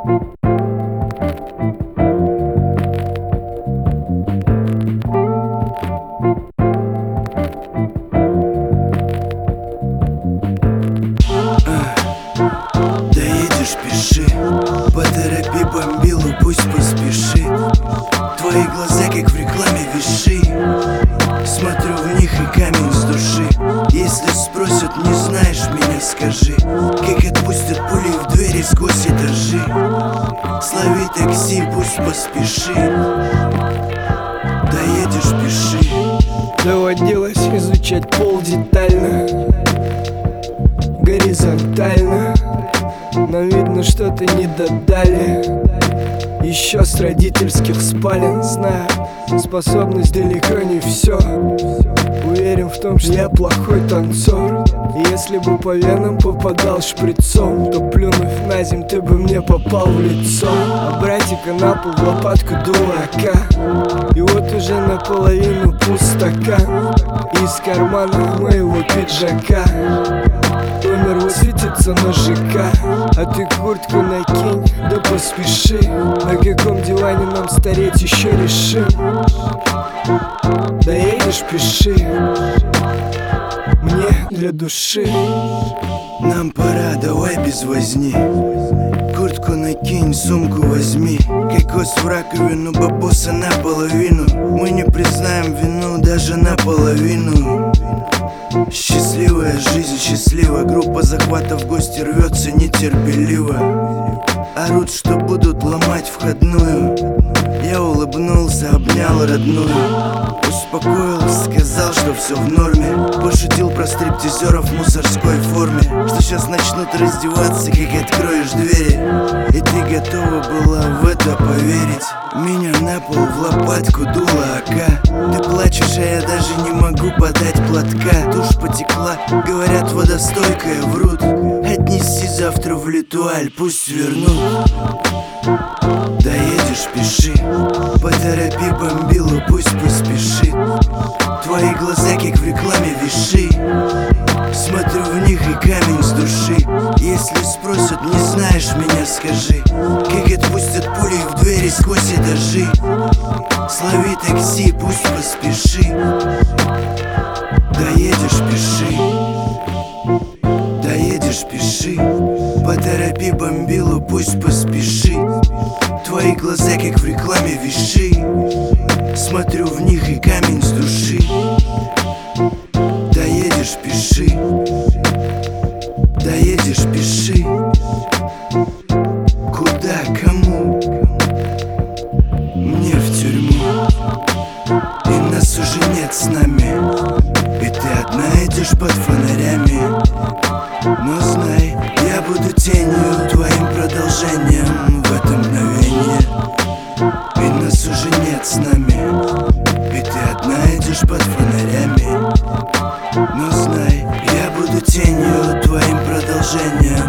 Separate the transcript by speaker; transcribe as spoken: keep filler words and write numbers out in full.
Speaker 1: Доедешь, пиши, поторопи бомбилу, пусть поспешит. Твои глаза, как в рекламе, виши. Смотрю в них и камень с души. Если спросят, не знаешь меня, скажи, как отпустят пули в двери сквозь этажи. Слови такси, пусть поспешит. Доедешь, пиши.
Speaker 2: Доводилось изучать пол детально, горизонтально, но видно, что-то не додали. Еще с родительских спален знаю, способность далеко не все. Уверен в том, что я плохой танцор. И если бы по венам попадал шприцом, то, плюнув на земь, ты бы мне попал в лицо. А братика на пол в лопатку дурака. И вот уже наполовину пустока из кармана моего пиджака. Номер высветится на ЖК, а ты куртку накинь, да поспеши. На каком диване нам стареть еще решим. Доедешь, пиши, мне для души.
Speaker 1: Нам пора, давай без возни. Куртку накинь, сумку возьми. Кокос в раковину, бабоса наполовину. Мы не признаем вину даже наполовину. Счастливая жизнь, счастлива. Группа захвата в гости рвется нетерпеливо. Орут, что будут ломать входную. Я улыбнулся, обнял родную. Успокоил, сказал, что все в норме. Пошутил про стриптизеров в мусорской форме. Что сейчас начнут раздеваться, как откроешь двери. И ты готова была в это поверить. Меня на пол в лопатку дуло АК. Ты плачешь, а я даже не могу подать платка. Тушь потекла, говорят, водостойкая, врут. Отнеси завтра в Литуаль, пусть вернут. Доедешь, пиши, поторопи бомбилу, пусть поспешит. Твои глаза, как в рекламе, виши. Смотрю в них и камень с души. Если спросят, не знаешь меня, скажи, как отпустят пули в двери сквозь этажи. Слови такси, пусть поспеши. Доедешь, пиши. Доедешь, пиши, поторопи бомбилу, пусть поспешит. Твои глаза, как в рекламе, виши. Смотрю в них и камень с души. Доедешь, пиши. Доедешь, пиши. Куда, кому? Мне в тюрьму. И нас уже нет с нами. И ты одна идешь под фонарями. Но знай, я буду тенью, твоим продолжением в это мгновение. И нас уже нет с нами. И ты одна идешь под фонарями. Но знай, я буду тенью, твоим продолжением